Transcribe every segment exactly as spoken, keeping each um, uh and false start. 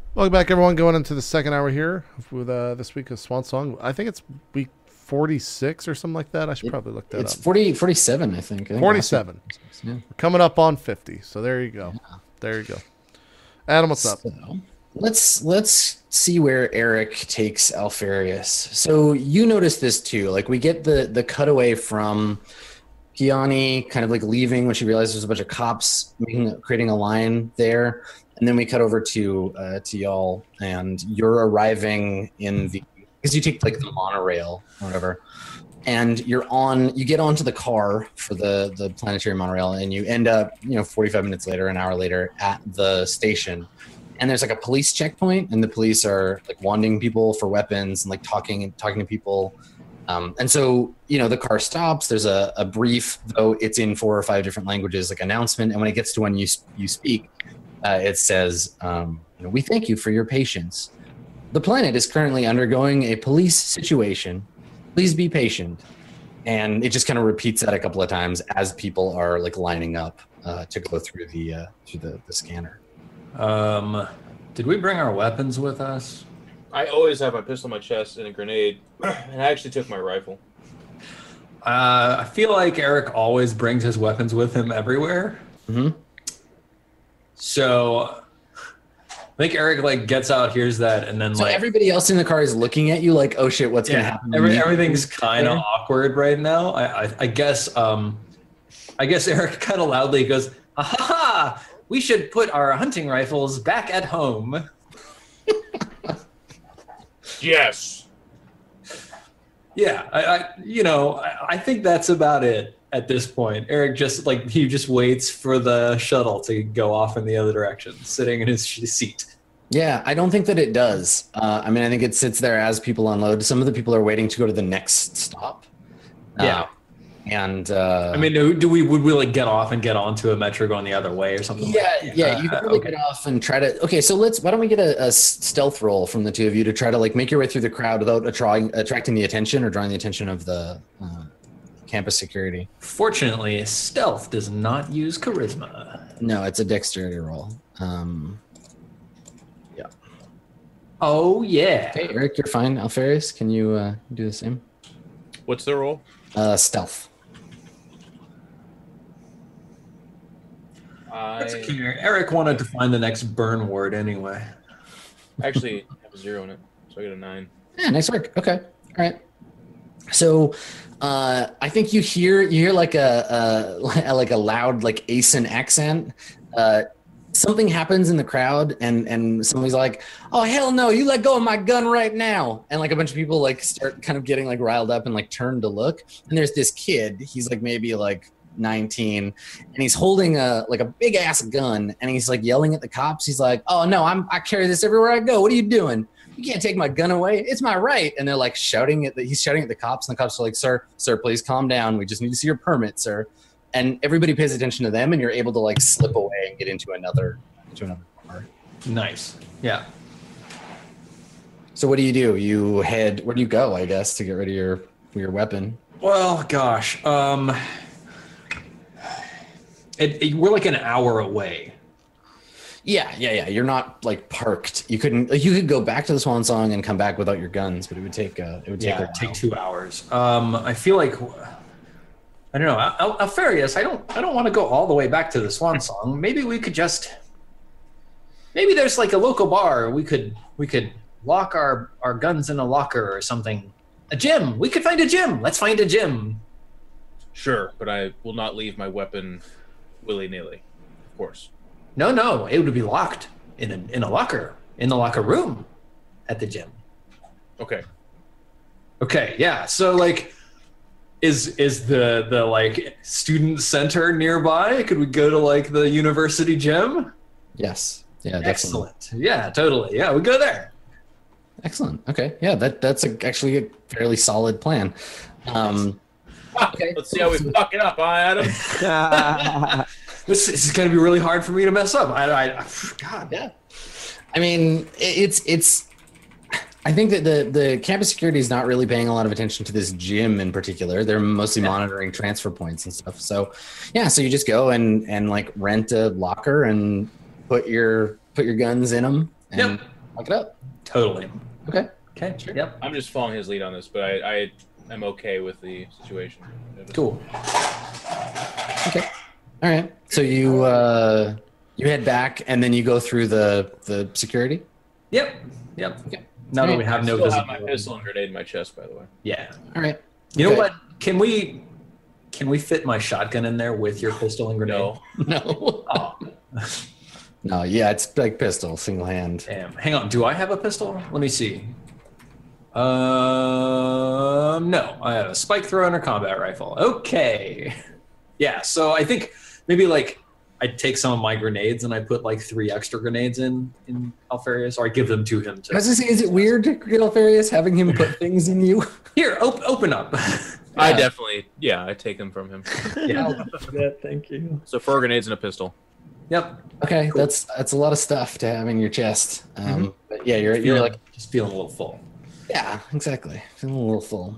Welcome back, everyone. Going into the second hour here with uh, this week of Swan Song. I think it's week forty-six or something like that. I should It, probably look that it's up. forty, forty-seven, I think. I think forty-seven. Yeah. We're coming up on fifty. So there you go. Yeah. There you go. Adam, what's up? So, let's let's see where Eric takes Alfarius. So you notice this too. Like we get the the cutaway from Kiani kind of like leaving when she realizes there's a bunch of cops making creating a line there. And then we cut over to uh, to y'all, and you're arriving in the because you take like the monorail or whatever, and you're on. You get onto the car for the the planetary monorail, and you end up, you know, forty-five minutes later, an hour later, at the station. And there's like a police checkpoint, and the police are like wanting people for weapons and like talking talking to people. Um, and so, you know, the car stops. There's a, a brief, though it's in four or five different languages, like announcement. And when it gets to when you you speak. Uh, it says, um, you know, we thank you for your patience. The planet is currently undergoing a police situation. Please be patient. And it just kind of repeats that a couple of times as people are like lining up uh, to go through the uh, through the, the scanner. Um, did we bring our weapons with us? I always have my pistol in my chest and a grenade, and I actually took my rifle. Uh, I feel like Eric always brings his weapons with him everywhere. Mm-hmm. So I think Eric like gets out, hears that, and then So like everybody else in the car is looking at you like, oh shit, what's gonna yeah, happen? to every, me? everything's kind of awkward right now. I, I, I guess um, I guess Eric kind of loudly goes, "Ha ha ha! We should put our hunting rifles back at home." Yes. Yeah, I, I you know I, I think that's about it. At this point, Eric just like he just waits for the shuttle to go off in the other direction, sitting in his seat. Yeah, I don't think that it does. Uh, I mean, I think it sits there as people unload. Some of the people are waiting to go to the next stop. Yeah, uh, and uh, I mean, do, do we would we like get off and get onto a metro going the other way or something? yeah, like that? yeah, you can Uh, really okay. get off and try to. Okay, so let's. Why don't we get a, a stealth roll from the two of you to try to like make your way through the crowd without attracting attracting the attention or drawing the attention of the uh, campus security. Fortunately, stealth does not use charisma. No, it's a dexterity roll. Um, Oh yeah. okay, Eric, you're fine. Alfarius, can you uh, do the same? What's the roll? Uh, stealth. That's I okay. Eric wanted to find the next burn word anyway. actually have a zero in it, so I get a nine. Yeah, nice work. Okay, all right. So, uh, I think you hear you hear like a, a like a loud like Asen accent. Uh, something happens in the crowd, and and somebody's like, "Oh hell no! You let go of my gun right now!" And like a bunch of people like start kind of getting like riled up and like turn to look. And there's this kid. He's like maybe like nineteen, and he's holding a like a big ass gun, and he's like yelling at the cops. He's like, "Oh no! I'm I carry this everywhere I go. What are you doing? You can't take my gun away. It's my right." And they're like shouting at the, he's shouting at the cops, and the cops are like, "Sir, sir, please calm down. We just need to see your permit, sir." And everybody pays attention to them, and you're able to like slip away and get into another, into another car. Nice. Yeah. So what do you do? You head, where do you go, I guess, to get rid of your, your weapon? Well, gosh. Um, it, it, we're like an hour away. Yeah, yeah, yeah. You're not like parked. You couldn't, like, you could go back to the Swan Song and come back without your guns, but it would take, uh, it would take Yeah, a it'd take while. two hours. Um, I feel like I don't know. Al- Alfarius, I don't. I don't want to go all the way back to the Swan Song. Maybe we could just. Maybe there's like a local bar. We could. We could lock our our guns in a locker or something. A gym. We could find a gym. Let's find a gym. Sure, but I will not leave my weapon willy-nilly, of course. No, no. It would be locked in a in a locker in the locker room at the gym. Okay. Okay. Yeah. So like. Is is the the like student center nearby? Could we go to like the university gym? Yes. Yeah, definitely. Excellent. Yeah, totally. Yeah, we go there. Excellent. Okay. Yeah, that that's a, actually a fairly solid plan. Um, okay. Let's see how we fuck it up, huh, Adam? This, this is going to be really hard for me to mess up. I, I God. Yeah. I mean, it- it's it's. I think that the the campus security is not really paying a lot of attention to this gym in particular. They're mostly Yeah. monitoring transfer points and stuff. So, yeah. So you just go and and like rent a locker and put your put your guns in them and Yep. Lock it up. Totally. Okay. Okay. Sure. Yep. I'm just following his lead on this, but I, I am okay with the situation. Cool. Okay. All right. So you uh, you head back, and then you go through the the security. Yep. Yep. Okay. Now that we Alright. have I no still have my visibility. pistol and grenade in my chest, by the way. Yeah. All right. You know Okay. what? Can we can we fit my shotgun in there with your pistol and grenade? No. No. Oh, No. Yeah, it's like pistol, single hand. damn. Hang on. Do I have a pistol? Let me see. Um, no. I have a spike thrower and a combat rifle. Okay. Yeah. So I think maybe like I'd take some of my grenades and I put like three extra grenades in in Alfarius, or I give them to him. To I was gonna say, is it weird, Alfarius, having him put things in you? Here, op- open up. I Yeah. definitely, yeah, I take them from him. Yeah. Yeah, thank you. So four grenades and a pistol. Yep. Okay, that's that's a lot of stuff to have in your chest. Um, Mm-hmm. But yeah, you're you're like, just feeling a little full. yeah, exactly. Feeling a little full.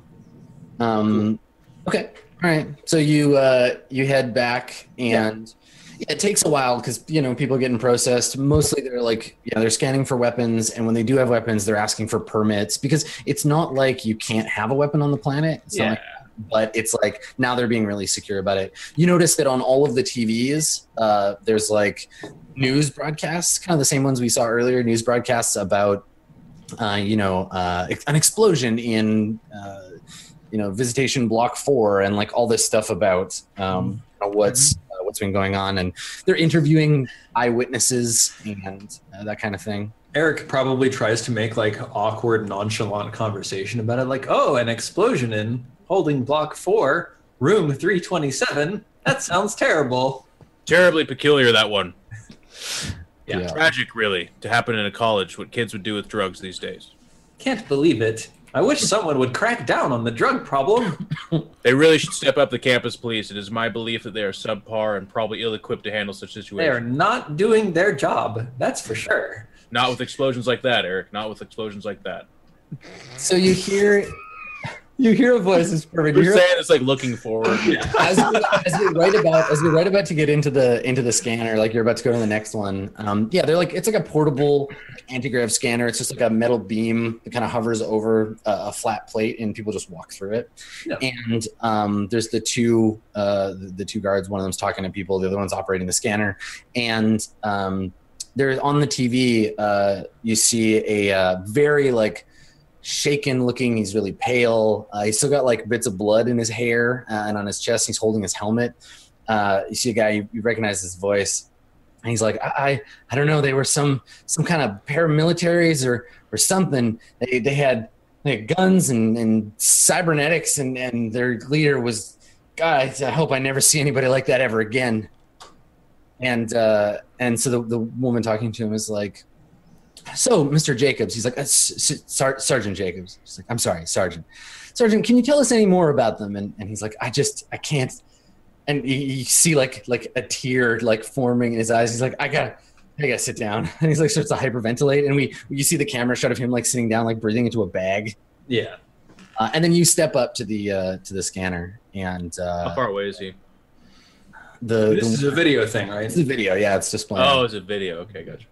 Um, okay, all right. So you uh, you head back, and yeah, it takes a while because you know people are getting processed. Mostly they're like, yeah, they're scanning for weapons, and when they do have weapons, they're asking for permits because it's not like you can't have a weapon on the planet. It's not Yeah. like, but it's like now they're being really secure about it. You notice that on all of the T Vs, uh, there's like news broadcasts, kind of the same ones we saw earlier, news broadcasts about, uh, you know, uh, an explosion in, uh, you know, visitation block four and like all this stuff about um, you know, what's uh, what's been going on. And they're interviewing eyewitnesses and uh, that kind of thing. Eric probably tries to make like awkward, nonchalant conversation about it, like, "Oh, an explosion in holding block four, room three twenty-seven. That sounds terrible." Terribly peculiar, that one. Yeah. Yeah. Tragic, really, to happen in a college, what kids would do with drugs these days. Can't believe it. I wish someone would crack down on the drug problem. They really should step up the campus police. It is my belief that they are subpar and probably ill-equipped to handle such They are situations. not doing their job. That's for sure. Not with explosions like that, Eric. Not with explosions like that. So you hear, you hear a voice. It's perfect. You We're hear saying it's like looking forward. as you're, as you're right about as you're right about to get into the into the scanner, like you're about to go to the next one. Um, yeah, they're like it's like a portable anti-grav scanner. It's just like a metal beam that kind of hovers over a, a flat plate, and people just walk through it. Yeah. And um, there's the two uh, the, the two guards. One of them's talking to people. The other one's operating the scanner. And um, there's on the T V. Uh, you see a uh, very like. shaken looking. He's really pale. Uh, he's still got like bits of blood in his hair uh, and on his chest. He's holding his helmet. Uh, you see a guy, you, you recognize his voice. And he's like, I, I, I don't know. They were some, some kind of paramilitaries or, or something. They, they had, they had guns and, and cybernetics and, and their leader was, God, I hope I never see anybody like that ever again. And, uh, and so the, the woman talking to him is like, so, Mister Jacobs, he's like, uh, Sar- Sergeant Jacobs. She's like, I'm sorry, Sergeant. Sergeant, can you tell us any more about them? And, and he's like, I just, I can't. And you, you see like like a tear like forming in his eyes. He's like, I gotta, I gotta sit down. And he's like, starts to hyperventilate. And we, you see the camera shot of him like sitting down, like breathing into a bag. Yeah. Uh, and then you step up to the uh, to the scanner, and uh, How far away is he? the, This the is a video thing, right? it's a video. Yeah, it's displaying. Oh, it's a video. Okay, gotcha.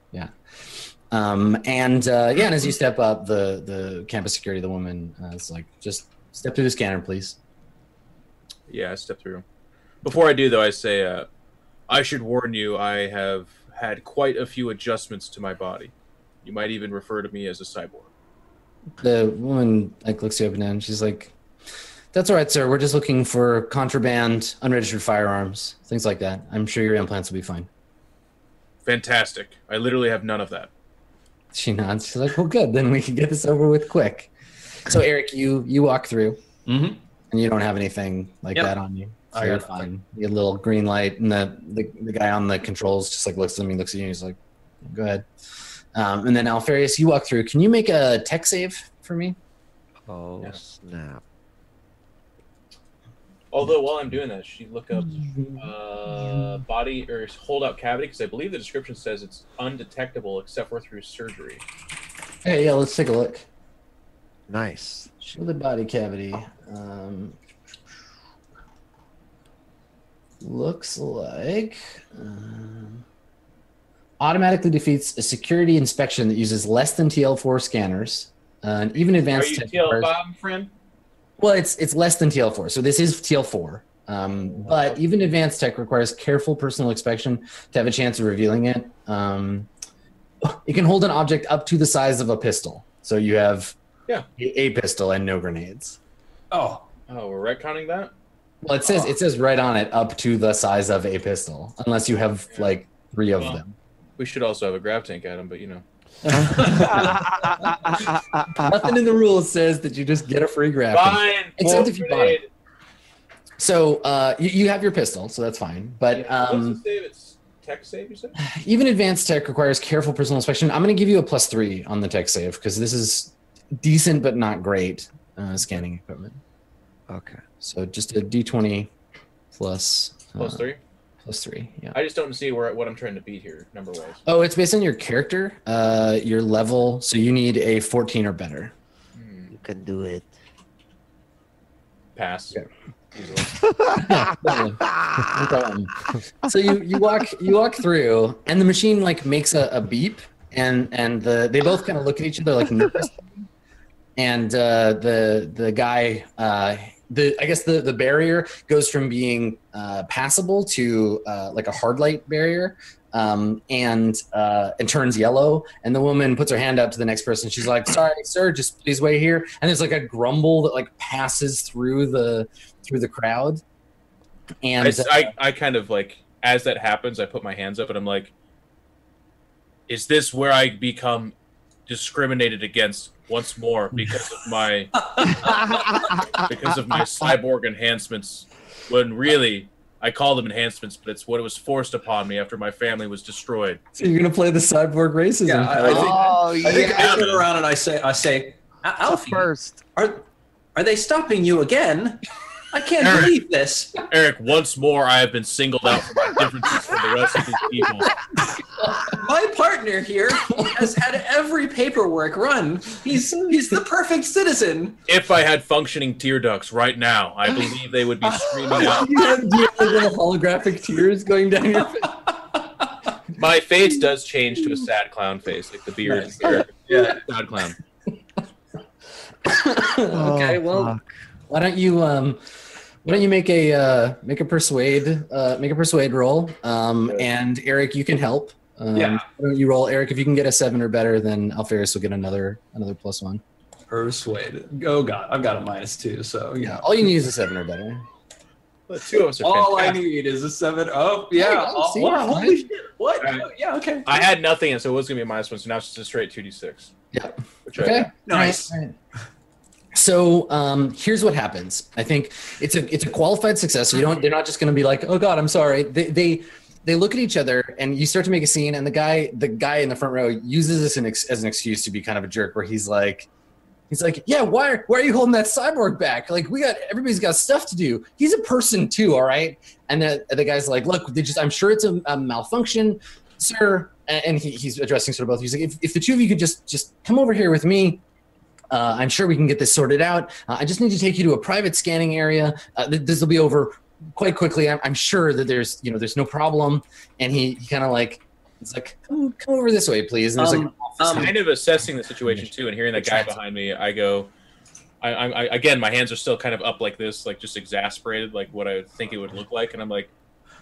Um, and uh, yeah, and as you step up, the the campus security, the woman uh, is like, just step through the scanner, please. Yeah, I step through. Before I do, though, I say, uh, I should warn you, I have had quite a few adjustments to my body. You might even refer to me as a cyborg. The woman like looks you up and down. She's like, "That's all right, sir. We're just looking for contraband, unregistered firearms, things like that. I'm sure your implants will be fine." Fantastic. I literally have none of that. She nods. She's like, "Well, good. Then we can get this over with quick." So, Eric, you you walk through, Mm-hmm. and you don't have anything like Yep. that on you. So I you're got fine. You get a little green light, and the, the the guy on the controls just like looks at me, looks at you, and he's like, "Go ahead." Um, and then Alfarius, you walk through. Can you make a tech save for me? Oh, Yeah. snap. Although, while I'm doing that, she look up uh, body or hold out cavity, because I believe the description says it's undetectable except for through surgery. Hey, yeah, let's take a look. Nice. Shielded body cavity. Um, looks like um, automatically defeats a security inspection that uses less than T L four scanners. Uh, and even Are advanced you tech T L requires- Bob, friend? Well, it's it's less than T L four, so this is T L four. Um, but even advanced tech requires careful personal inspection to have a chance of revealing it. Um, it can hold an object up to the size of a pistol, so you have Yeah. a, a pistol and no grenades. Oh, Oh, we're retconning that? Well, it says it says right on it up to the size of a pistol, unless you have like three of Well, them. We should also have a grav tank at him, but you know. Nothing in the rules says that you just get a free grab. Fine. Except more if you bought it. grenade. So uh, you, you have your pistol, so that's fine. But Yeah, what's um, the save? It's tech save, you said? even advanced tech requires careful personal inspection. I'm going to give you a plus three on the tech save because this is decent but not great uh, scanning equipment. Okay. So just a D twenty plus Plus uh, three? plus three. Yeah. I just don't see where what I'm trying to beat here, number wise. Oh, it's based on your character, uh, your level. So you need a fourteen or better. You can do it. Pass. Yeah. Easily. No problem. So you, you walk you walk through, and the machine like makes a, a beep, and and the they both kind of look at each other like nervous. And uh, the the guy, uh, the I guess the the barrier goes from being uh, passable to uh, like a hard light barrier, um, and uh, and turns yellow. And the woman puts her hand up to the next person. She's like, "Sorry, sir, just please wait here." And there's like a grumble that like passes through the through the crowd. And I, I, I kind of like, as that happens, I put my hands up and I'm like, is this where I become discriminated against once more because of my because of my cyborg enhancements, when really I call them enhancements, but it's what was forced upon me after my family was destroyed. So you're gonna play the cyborg racism Yeah, I- card. I think- Oh, I think yeah. I turn around and I say, I say, "Al- The Alfie, first. are are they stopping you again? I can't Eric. believe this." Eric, once more I have been singled out for my differences from the rest of these people. My partner here has had every paperwork run. He's he's the perfect citizen. If I had functioning tear ducts right now, I believe they would be screaming out. Do you have, do you have little holographic tears going down your face? My face does change to a sad clown face, like the beard. Nice. Eric, Yeah. sad clown. Okay, Oh, well, fuck. why don't you um, why don't you make a uh, make a persuade uh, make a persuade roll? Um, and Eric, you can help. Um, Yeah. Why don't you roll, Eric? If you can get a seven or better, then Alferis will get another another plus one. Persuade. Oh God, I've got a minus two, so you Yeah, know. all you need is a seven or better. The two of us are All I fantastic. need is a seven. Oh yeah. There you go. Oh, See? wow, holy shit. What? Alright. Oh, yeah. Okay. I had nothing, and so it was gonna be a minus one. So now it's just a straight two d six. Yeah. Which I- Okay. Nice. All right, all right. So um, here's what happens. I think it's a it's a qualified success. So you don't. They're not just going to be like, "Oh God, I'm sorry." They they they look at each other, and you start to make a scene. And the guy the guy in the front row uses this an ex, as an excuse to be kind of a jerk, where he's like, he's like, "Yeah, why are, why are you holding that cyborg back? Like we got everybody's got stuff to do. He's a person too, all right." And the the guy's like, "Look, they just I'm sure it's a, a malfunction, sir." And, and he, he's addressing sort of both. He's like, "If if the two of you could just just come over here with me." Uh, I'm sure we can get this sorted out. Uh, I just need to take you to a private scanning area. Uh, th- this will be over quite quickly. I'm, I'm sure that there's, you know, there's no problem. And he, he kind of like, it's like, come, come over this way, please. And there's Um, like, an office um, kind of assessing the situation too, and hearing that guy behind me, I go, I, I, I again, my hands are still kind of up like this, like just exasperated, like what I would think it would look like, and I'm like,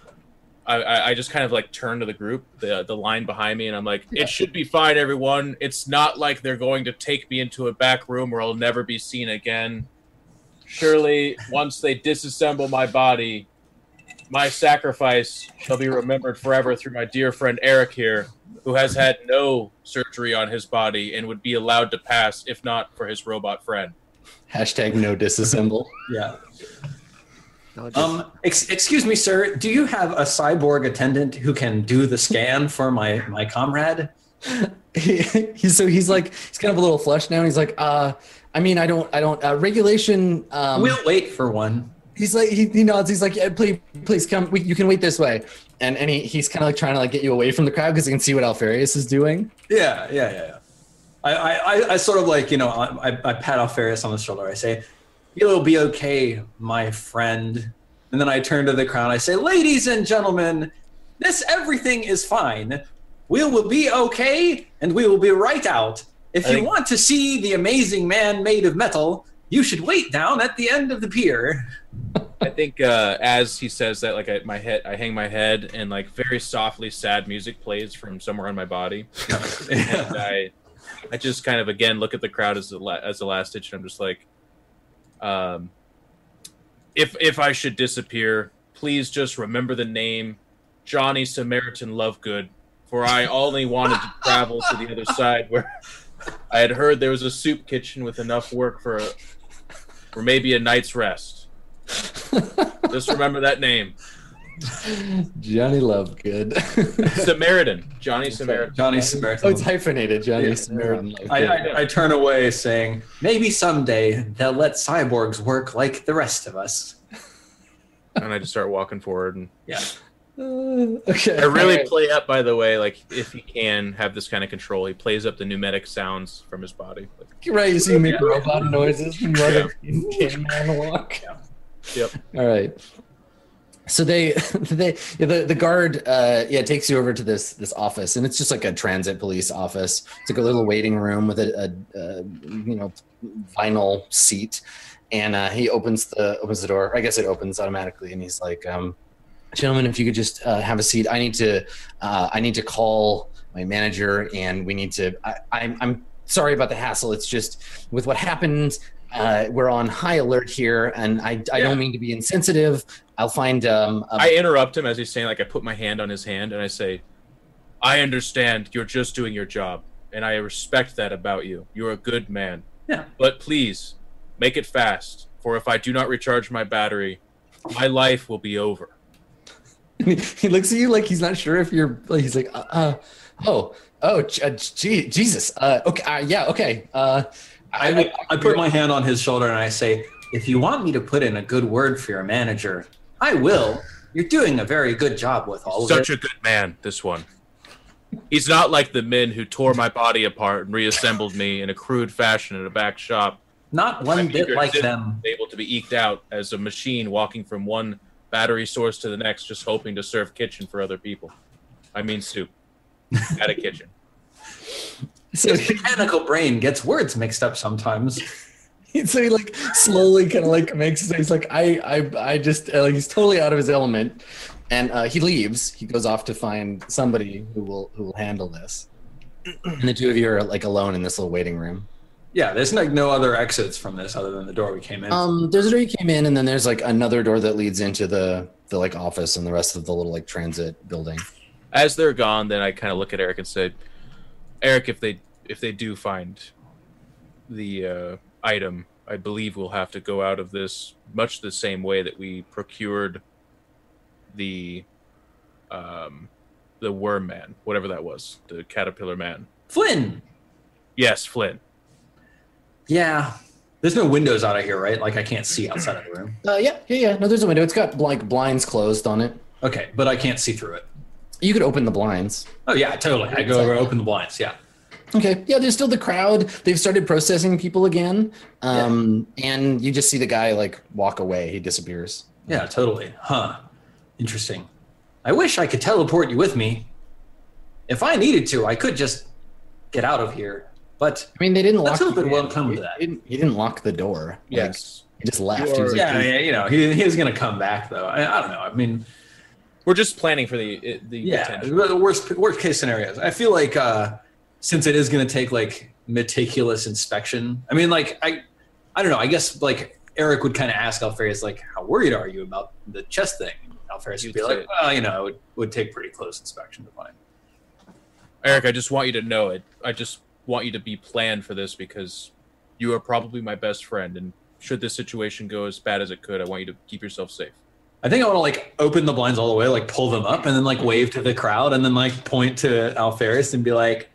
I, I, I just kind of like turn to the group, the the line behind me, and I'm like, it should be fine, everyone. It's not like they're going to take me into a back room where I'll never be seen again. Surely, once they disassemble my body, my sacrifice shall be remembered forever through my dear friend Eric here, who has had no surgery on his body and would be allowed to pass if not for his robot friend. hashtag no disassemble. Yeah. No, just- Um. Ex- excuse me, sir. Do you have a cyborg attendant who can do the scan for my my comrade? he, he's so he's like, he's kind of a little flushed now. And he's like, uh, I mean, I don't, I don't, uh, regulation. Um, We'll wait for one. He's like, he, he nods. He's like, yeah, please, please come. We, you can wait this way. And and he, he's kind of like trying to like get you away from the crowd because he can see what Alfarius is doing. Yeah, yeah, yeah. yeah. I, I, I, I sort of like, you know, I, I pat Alfarius on the shoulder. I say, "It'll be okay, my friend." And then I turn to the crowd. I say, "Ladies and gentlemen, this everything is fine. we will be okay, and we will be right out. If I you think- want to see the amazing man made of metal, you should wait down at the end of the pier. I think uh, as he says that, like I, my head, I hang my head, and like very softly, sad music plays from somewhere on my body, and I, I just kind of again look at the crowd as the la- as the last ditch, and I'm just like, um, if if I should disappear, please just remember the name Johnny Samaritan Lovegood, for I only wanted to travel to the other side where I had heard there was a soup kitchen with enough work for a, for maybe a night's rest. Just remember that name. Johnny Lovegood. Samaritan. Johnny Samaritan. Johnny Oh, Samaritan. it's hyphenated, Johnny Yeah. Samaritan. I, Lovegood. I, I turn away saying, maybe someday they'll let cyborgs work like the rest of us. And I just start walking forward. And Yeah. Uh, okay. I really Alright. play up, by the way, like if he can have this kind of control, he plays up the pneumatic sounds from his body. Like, Right, you see me make robot noises and Yeah. run Tin Man walk. yep. All right. So they, they, yeah, the the guard, uh, yeah, takes you over to this this office, and it's just like a transit police office. It's like a little waiting room with a, a, a you know vinyl seat, and uh, he opens the opens the door. I guess it opens automatically, and he's like, um, "Gentlemen, if you could just uh, have a seat. I need to uh, I need to call my manager, and we need to. I, I'm I'm sorry about the hassle. It's just with what happened." Uh, we're on high alert here, and I, I Yeah. don't mean to be insensitive. I'll find. Um, a, I interrupt him as he's saying, like, I put my hand on his hand and I say, I understand you're just doing your job, and I respect that about you. You're a good man. Yeah. But please, make it fast, for if I do not recharge my battery, my life will be over. he looks at you like he's not sure if you're. Like, he's like, uh, uh oh, oh, j- uh, gee, Jesus. Uh, okay, uh, yeah, okay. Uh, I, I, I put my hand on his shoulder and I say, if you want me to put in a good word for your manager, I will. You're doing a very good job with all of Such it. a good man, this one. He's not like the men who tore my body apart and reassembled me in a crude fashion in a back shop. Not one I'm bit eager like to them. Able to be eked out as a machine walking from one battery source to the next, just hoping to serve kitchen for other people. I mean soup at a kitchen. so, His mechanical brain gets words mixed up sometimes. he, so he like slowly kind of like makes. He's like, I, I, I just uh, like he's totally out of his element, and uh, he leaves. He goes off to find somebody who will who will handle this. And the two of you are like alone in this little waiting room. Yeah, there's like no other exits from this other than the door we came in. Um, there's a door you came in, and then there's like another door that leads into the the like office and the rest of the little like transit building. As they're gone, then I kind of look at Eric and say, Eric, if they if they do find the uh, item, I believe we'll have to go out of this much the same way that we procured the um, the worm man, whatever that was, the caterpillar man. Flynn! Yes, Flynn. Yeah. There's no windows out of here, right? Like I can't see outside of the room. Uh, yeah, yeah, yeah. No, there's a window. It's got like blinds closed on it. Okay, but I can't see through it. You could open the blinds. Oh yeah, totally. I go over, open the blinds. Yeah. Okay. Yeah, there's still the crowd. They've started processing people again. Um, and you just see the guy like walk away. He disappears. Yeah, totally. Huh. Interesting. I wish I could teleport you with me. If I needed to, I could just get out of here. But I mean, they didn't Let's lock. hope you it will in. come to He- that. He didn't, he didn't lock the door. Like, Yes. he just left. You He was are- like, yeah, yeah, you know, he, he was gonna come back though. I, I don't know. I mean, We're just planning for the the yeah, potential. the worst worst case scenarios. I feel like uh, since it is gonna take like meticulous inspection. I mean, like I, I don't know. I guess like Eric would kind of ask Alfarius like, "How worried are you about the chest thing?" Alfarius would be You'd like, say- "Well, you know, it would, would take pretty close inspection to find." Eric, I just want you to know it. I just want you to be planned for this because you are probably my best friend, and should this situation go as bad as it could, I want you to keep yourself safe. I think I want to like open the blinds all the way, like pull them up, and then like wave to the crowd, and then like point to Alfarius and be like,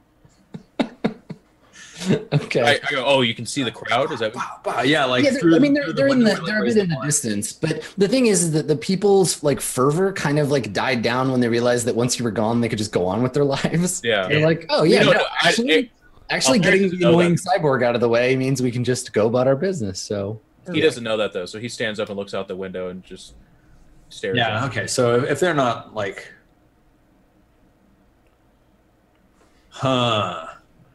okay. I, I go, oh, you can see the crowd? Is that what? "Wow, wow, yeah!" Like, yeah, they're- through, I mean, they're, through they're in window, the, like, they're a raise bit in the the blinds. distance, but the thing is, is that the people's like fervor kind of like died down when they realized that once you were gone, they could just go on with their lives. Yeah. They're like, oh yeah, You know, no, I- actually, I- actually I'll getting actually the know annoying that. cyborg out of the way means we can just go about our business. So He doesn't know that, though, so he stands up and looks out the window and just stares Yeah. at Okay. So if, if they're not like, Huh.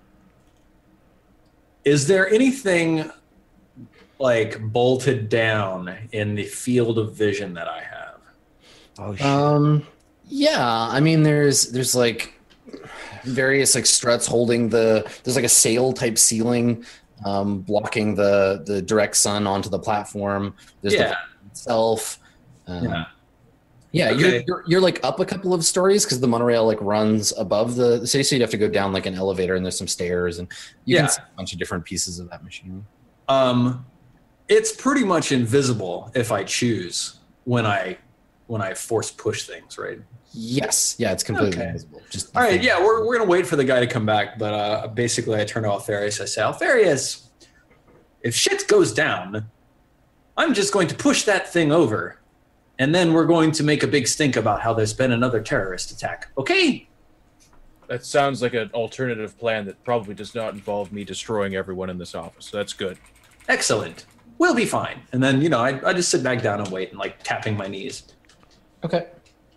Is there anything like bolted down in the field of vision that I have? Oh shit. Um, yeah, I mean, there's there's like various like struts holding the. There's like a sail type ceiling, um, blocking the the direct sun onto the platform. There's Yeah. the itself. Um, Yeah. Yeah, Okay. you're, you're you're like up a couple of stories because the monorail like runs above the, the city, so you'd have to go down like an elevator, and there's some stairs, and you Yeah. can see a bunch of different pieces of that machine. Um, it's pretty much invisible if I choose when I when I force push things, right? Yes, yeah, it's completely Okay. invisible. Just All right, yeah, we're, we're gonna wait for the guy to come back, but uh, basically, I turn to Alfarius. I say, Alfarius, if shit goes down, I'm just going to push that thing over, and then we're going to make a big stink about how there's been another terrorist attack. Okay? That sounds like an alternative plan that probably does not involve me destroying everyone in this office. So that's good. Excellent. We'll be fine. And then, you know, I, I just sit back down and wait and like tapping my knees. Okay.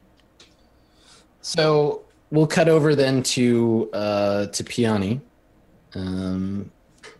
So we'll cut over then to uh, to Piani, um,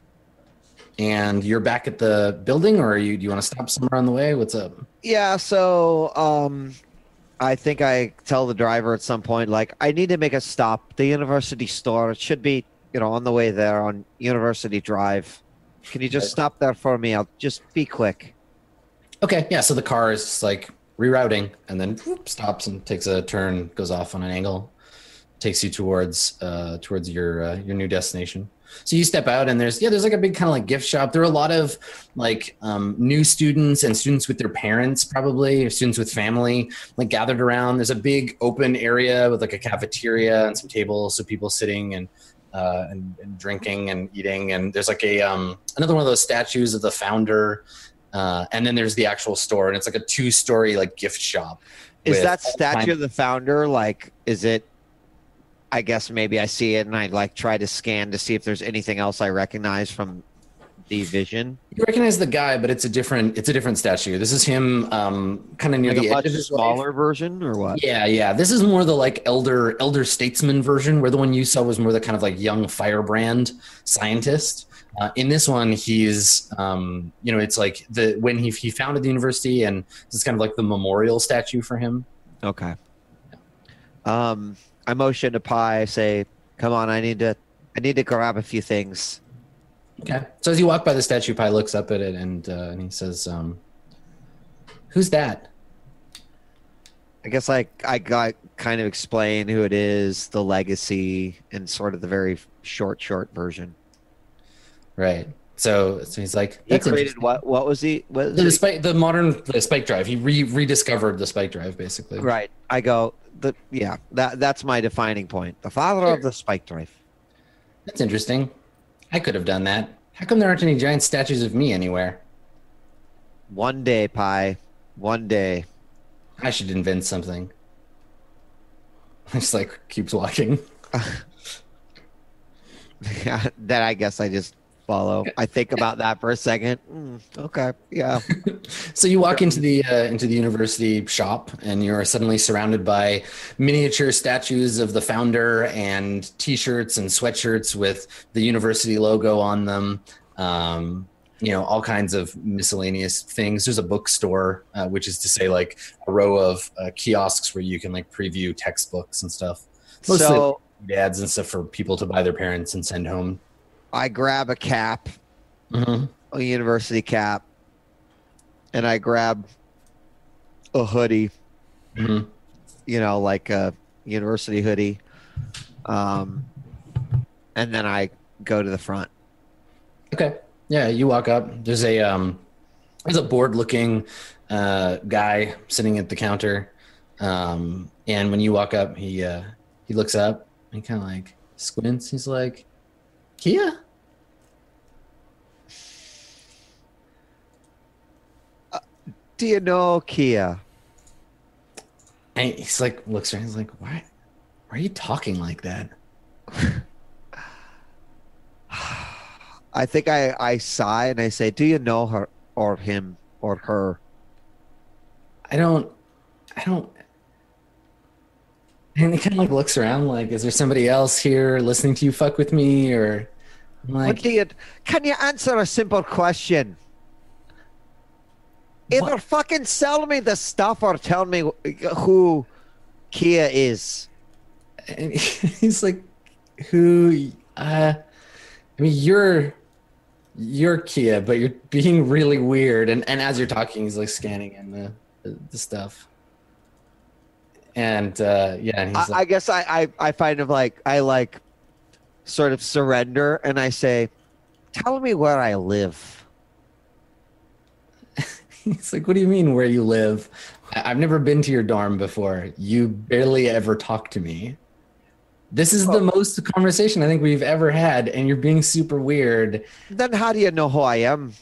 and you're back at the building, or are you? Do you want to stop somewhere on the way? What's up? Yeah, so um I think I tell the driver at some point, like, I need to make a stop. The university store, it should be, you know, on the way there on University Drive. Can you just stop there for me? I'll just be quick. Okay, yeah. So the car is just like rerouting, and then whoop, stops and takes a turn, goes off on an angle, takes you towards uh, towards your uh, your new destination. So you step out, and there's yeah, there's like a big kind of like gift shop. There are a lot of like um, new students and students with their parents, probably, or students with family, like gathered around. There's a big open area with like a cafeteria and some tables, so people sitting and uh, and, and drinking and eating. And there's like a um, another one of those statues of the founder. Uh, and then there's the actual store, and it's like a two-story like gift shop. Is with that all statue kinds- of the founder, like, is it, I guess maybe I see it and I like try to scan to see if there's anything else I recognize from the vision. You recognize the guy, but it's a different it's a different statue. This is him, um, kind of near Like the a edge much of his life. smaller version or what? Yeah, yeah. This is more the like elder elder statesman version, where the one you saw was more the kind of like young firebrand scientist. Uh, in this one, he's um, you know, it's like the when he he founded the university, and this is kind of like the memorial statue for him. Okay. Um, I motion to Pi, say, come on, I need to I need to grab a few things. Okay. So as you walk by the statue, Pi looks up at it, and uh, and he says, um, "Who's that?" I guess I I got kind of explain who it is, the legacy, and sort of the very short, short version. Right. So, so he's like, He "That's created interesting." what? What was he? What, The, spike, the modern the spike drive. He re- rediscovered the spike drive, basically. right. I go. The yeah. That that's my defining point. The father of the spike drive. That's interesting. I could have done that. How come there aren't any giant statues of me anywhere? One day, Pi. One day. I should invent something. Just like keeps walking. Then I guess I just follow. I think about that for a second. Mm, okay. Yeah. So you walk into the uh, into the university shop, and you're suddenly surrounded by miniature statues of the founder and T-shirts and sweatshirts with the university logo on them. Um, you know, all kinds of miscellaneous things. There's a bookstore, uh, which is to say, like a row of uh, kiosks where you can like preview textbooks and stuff. Mostly So ads and stuff for people to buy their parents and send home. I grab a cap, Mm-hmm. a university cap, and I grab a hoodie. Mm-hmm. You know, like a university hoodie. Um, and then I go to the front. Okay. Yeah, you walk up. There's a um, there's a bored-looking uh, guy sitting at the counter, um, and when you walk up, he uh, he looks up and he kind of like squints. He's like, "Kia." Do you know Kia? And he's like, looks around. He's like, "Why? Why are you talking like that?" I think I, I sigh and I say, do you know her or him or her? I don't. I don't. And he kind of like looks around, like, is there somebody else here listening to you fuck with me? Or I'm What like, do you, can you answer a simple question? Either What? fucking sell me the stuff or tell me who Kia is. and he's like, who? Uh, I mean, you're you're Kia, but you're being really weird. And and as you're talking, he's like scanning in the the, the stuff. And uh, yeah, and he's I, like, I guess I, I, I find him like, I like sort of surrender and I say, tell me where I live. he's like, what do you mean where you live? I- I've never been to your dorm before. You barely ever talk to me. This is the most conversation I think we've ever had, and you're being super weird. Then how do you know who I am?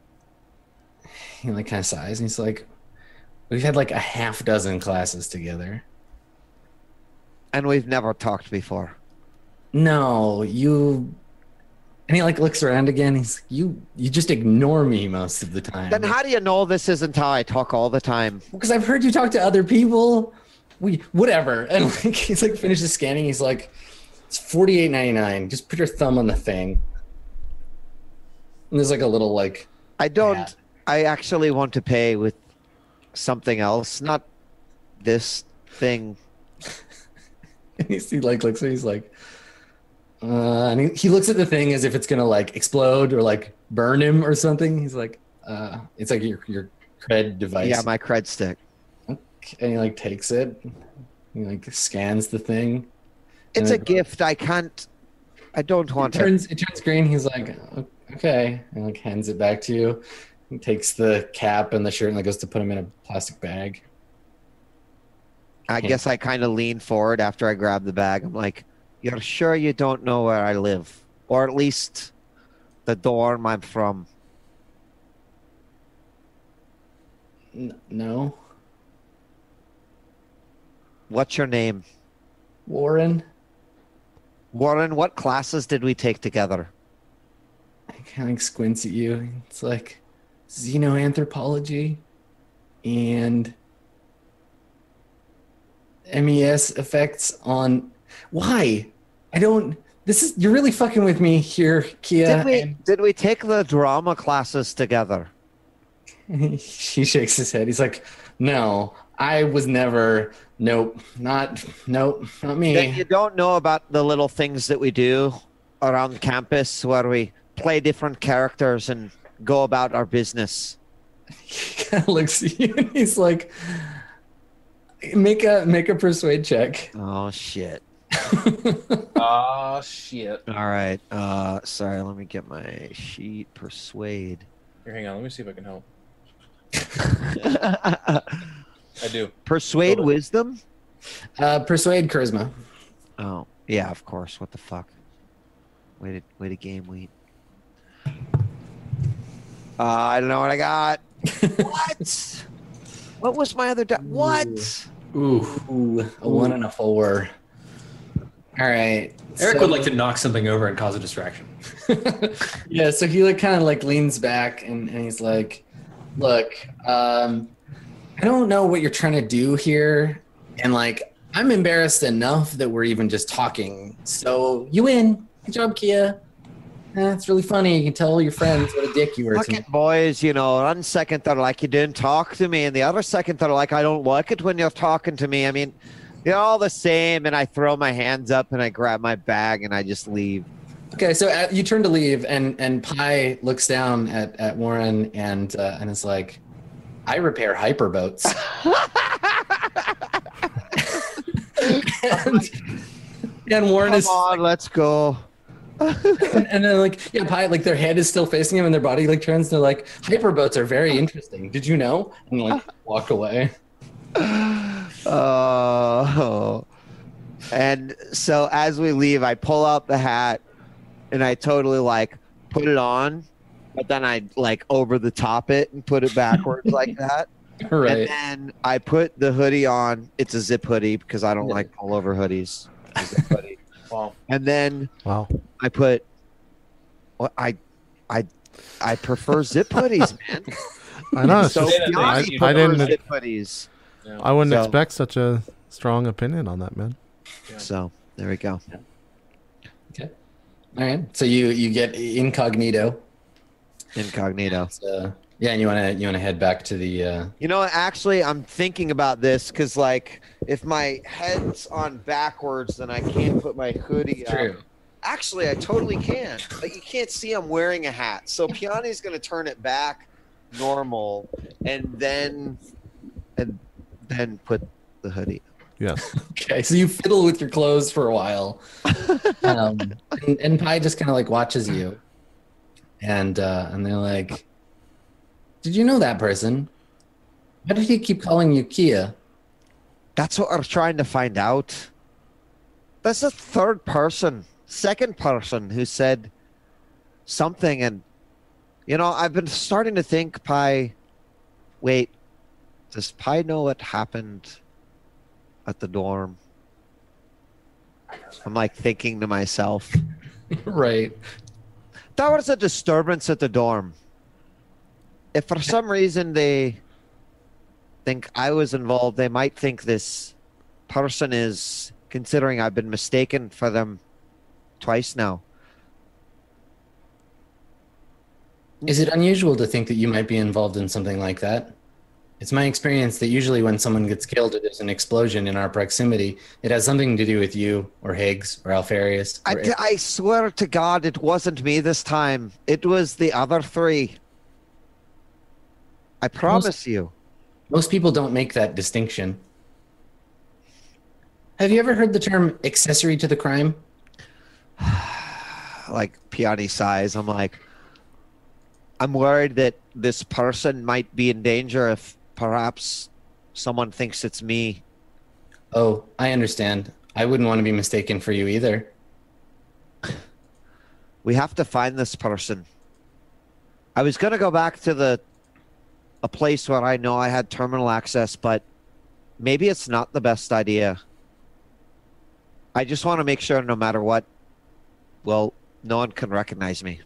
He like kind of sighs, and he's like, we've had like a half dozen classes together. And we've never talked before. No, you. And he like looks around again. He's like, you you just ignore me most of the time. Then how do you know this isn't how I talk all the time? Because I've heard you talk to other people. We whatever. And like he's like finishes scanning. He's like, it's forty-eight ninety-nine. Just put your thumb on the thing. And there's like a little like I don't, Yeah. I actually want to pay with something else, not this thing. and he's, he like looks and he's like, uh, and he, he looks at the thing as if it's gonna like explode or like burn him or something. He's like, uh, it's like your your cred device. Yeah, my cred stick. And he like takes it. He like scans the thing. It's And a it- gift. I can't, I don't It want it. turns it turns green. He's like, okay, and like hands it back to you. He takes the cap and the shirt and like goes to put them in a plastic bag. I guess I kind of lean forward after I grab the bag. I'm like, you're sure you don't know where I live? Or at least the dorm I'm from. N- no, What's your name? Warren. Warren, what classes did we take together? He kind of like squints at you. It's like xenoanthropology and M E S effects on. Why? I don't. This is you're really fucking with me here, Kia. Did we and- did we take the drama classes together? he shakes his head. He's like, "No, I was never. Nope, not. Nope, not me." Then you don't know about the little things that we do around campus where we play different characters and go about our business. He kind of looks at you and he's like, "Make a make a persuade check." Oh shit. Ah, shit. All right. Uh sorry, let me get my sheet. Persuade. Here, hang on. Let me see if I can help. I do. Persuade Hold it. wisdom? Uh, persuade charisma. Oh, yeah, of course. What the fuck? Way to way to game wheat. Uh, I don't know what I got. What? What was my other di- What? Ooh. Ooh, a one and a four. All right. Eric so- would like to knock something over and cause a distraction. yeah, so he like kind of like leans back and, and he's like, "Look, um, I don't know what you're trying to do here, and like I'm embarrassed enough that we're even just talking. So you win. Good job, Kia. Eh, it's really funny. You can tell all your friends what a dick you were to Fucking me." boys, you know, one second they're like, you didn't talk to me, and the other second they're like, I don't like it when you're talking to me. I mean, you're all the same, and I throw my hands up and I grab my bag and I just leave. Okay, so uh, you turn to leave, and and Pi looks down at, at Warren and uh, and is like, "I repair hyperboats." and, and Warren Come is, on, let's go. and, and then like, yeah, Pi, like their head is still facing him, and their body like turns. And they're like, "Hyperboats are very interesting. Did you know?" And like walk away. Oh. And so as we leave, I pull out the hat and I totally like put it on, but then I like over the top it and put it backwards like that. And Right. then I put the hoodie on. It's a zip hoodie because I don't Yeah. like pullover hoodies. It's a zip hoodie. Wow. And then Wow. I put, well, I, I, I prefer zip hoodies, man. I know. It's So just, that Yanni I, thing. I prefers didn't. zip hoodies. Yeah. I wouldn't So- expect such a strong opinion on that, man. Yeah. So there we go. Okay. All right. So you you get incognito. Incognito. So, yeah, and you want to you want to head back to the. Uh... You know, actually, I'm thinking about this because, like, if my head's on backwards, then I can't put my hoodie up. True. Actually, I totally can. But you can't see I'm wearing a hat. So Piani's going to turn it back normal and then and then put the hoodie. Yes. Okay, so you fiddle with your clothes for a while, um, and, and Pi just kind of like watches you, and uh, and they're like, "Did you know that person? Why did he keep calling you Kia?" That's what I'm trying to find out. That's the third person, second person who said something, and you know, I've been starting to think, Pi. Wait, does Pi know what happened at the dorm? I'm like thinking to myself, Right. there was a disturbance at the dorm. If for some reason they think I was involved, they might think this person is, considering I've been mistaken for them twice now. Is it unusual to think that you might be involved in something like that? It's my experience that usually when someone gets killed or there's an explosion in our proximity, it has something to do with you or Higgs or Alfarius. I, Or I swear to God, it wasn't me this time. It was the other three. I promise you. Most people don't make that distinction. Have you ever heard the term accessory to the crime? Like Piani sighs. I'm like, I'm worried that this person might be in danger if perhaps someone thinks it's me. Oh, I understand. I wouldn't want to be mistaken for you either. We have to find this person. I was going to go back to the a place where I know I had terminal access, but maybe it's not the best idea. I just want to make sure no matter what, well, no one can recognize me.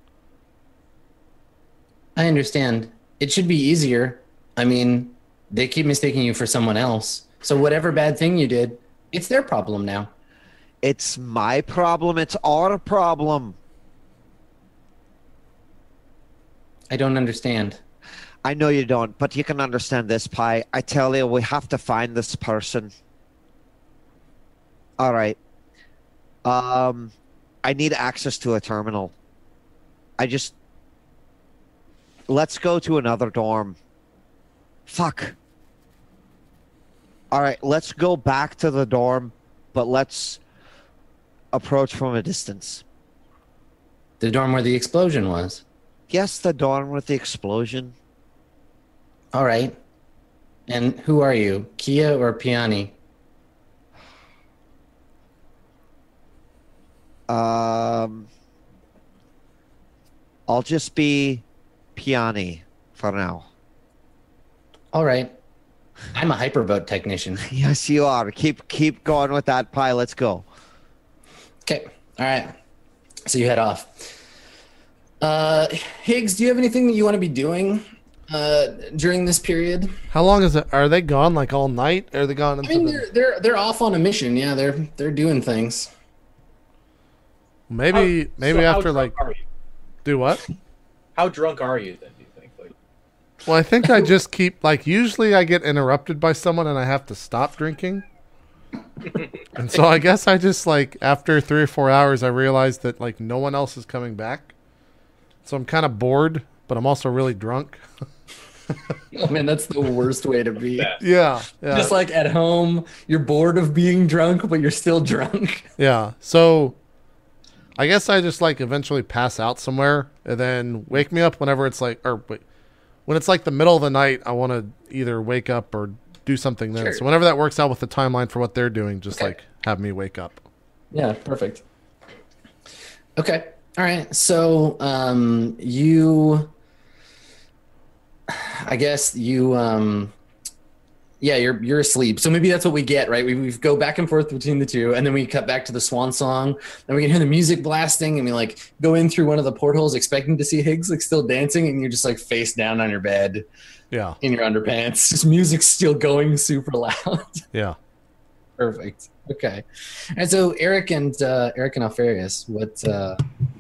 I understand. It should be easier. I mean, they keep mistaking you for someone else. So whatever bad thing you did, it's their problem now. It's my problem. It's our problem. I don't understand. I know you don't, but you can understand this, Pi. I tell you, we have to find this person. All right. Um, I need access to a terminal. I just... Let's go to another dorm. Fuck. All right, let's go back to the dorm, but let's approach from a distance. The dorm where the explosion was. Yes, the dorm with the explosion. All right. And who are you, Kia or Piani? Um, I'll just be Piani for now. All right. I'm a hyperboat technician. Yes, you are. Keep keep going with that, Pi. Let's go. Okay. All right. So you head off. Uh, Higgs, do you have anything that you want to be doing uh, during this period? How long is it? Are they gone like all night? Are they gone into I mean, the... they're they're they're off on a mission. Yeah, they're they're doing things. Maybe How- maybe so how after drunk like are you? do what? How drunk are you then? Do you think? Like, Well, I think I just keep like usually I get interrupted by someone and I have to stop drinking. And so I guess I just like after three or four hours I realized that like no one else is coming back. So I'm kind of bored, but I'm also really drunk. Oh man, that's the worst way to be. that. Yeah, yeah. Just like at home, you're bored of being drunk, but you're still drunk. Yeah. So I guess I just like eventually pass out somewhere and then wake me up whenever it's like, or wait, when it's like the middle of the night, I want to either wake up or do something then. Sure. So whenever that works out with the timeline for what they're doing, just Okay. like have me wake up. Yeah, perfect. Okay. All right. So um, you, I guess you, um, yeah, you're you're asleep. So maybe that's what we get, right? We we go back and forth between the two, and then we cut back to the swan song. Then we can hear the music blasting, and we like go in through one of the portholes, expecting to see Higgs like still dancing, and you're just like face down on your bed Yeah. in your underpants. Just music still going super loud. Yeah. Perfect. Okay. And so Eric and uh, Eric and Alfarius, what? Uh,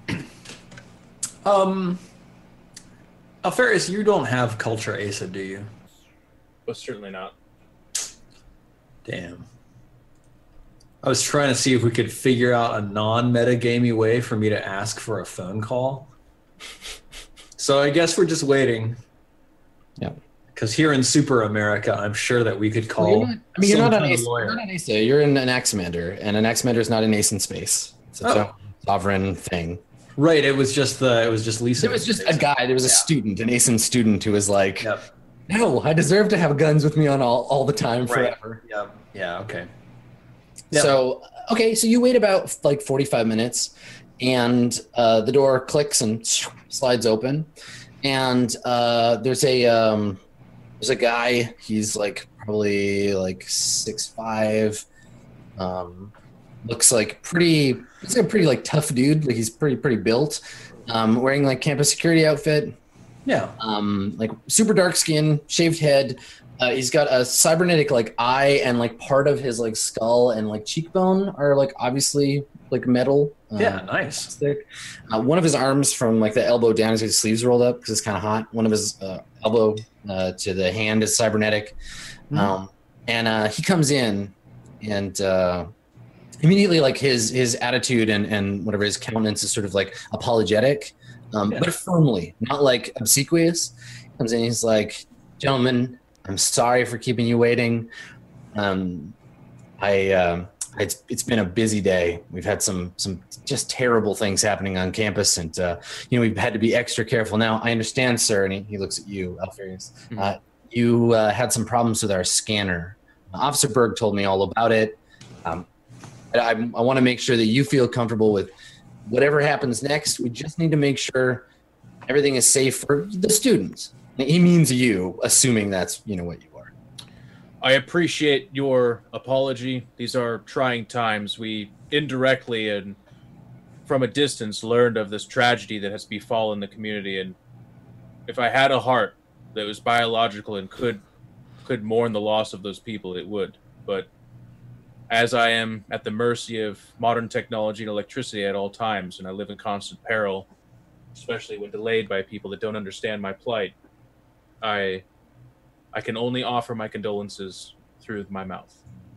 Um, Alfarius, you don't have Culture A C E, do you? But certainly not. Damn. I was trying to see if we could figure out a non-metagamey way for me to ask for a phone call. So I guess we're just waiting. Yeah. Because here in Super America, I'm sure that we could call. Well, you're not, I mean, you're some not, an kind of ace, lawyer. you're not an A C E. You're in an Axamander, and an Axamander is not an ace in space. It's a Oh. sovereign thing. Right. It was just the. It was just Lisa. There was just a guy. There was a Yeah. student, an A C E N student, who was like, Yep. "No, I deserve to have guns with me on all, all the time Right. forever." Yep. Yeah. Okay. Yep. So, okay, so you wait about like forty-five minutes, and uh, the door clicks and slides open, and uh, there's a um, there's a guy. He's like probably like six five. Um, looks like pretty. He's like a pretty like tough dude. Like he's pretty pretty built. Um, wearing like campus security outfit. Yeah. Um, like super dark skin, shaved head. Uh, he's got a cybernetic like eye, and like part of his like skull and like cheekbone are like obviously like metal. Um, Yeah. Nice. thick. Uh, one of his arms from like the elbow down, his sleeves rolled up because it's kind of hot. One of his uh, elbow uh, to the hand is cybernetic. Mhm. Um, and uh, he comes in, and uh, immediately like his his attitude and and whatever his countenance is sort of like apologetic, um, Yeah. but firmly, not like obsequious. Comes in, he's like, "Gentlemen, I'm sorry for keeping you waiting. Um, I um, it's it's been a busy day. We've had some some just terrible things happening on campus, and uh, you know we've had to be extra careful. Now I understand, sir." And he, he looks at you, Alfarius. Mhm. Uh, you uh, had some problems with our scanner. Officer Berg told me all about it. Um, I, I, I want to make sure that you feel comfortable with whatever happens next. We just need to make sure everything is safe for the students. He means you, assuming that's you know what you are. I appreciate your apology. These are trying times. We indirectly and from a distance learned of this tragedy that has befallen the community, and if I had a heart that was biological and could could mourn the loss of those people, it would. But as I am at the mercy of modern technology and electricity at all times, and I live in constant peril, especially when delayed by people that don't understand my plight, I I can only offer my condolences through my mouth.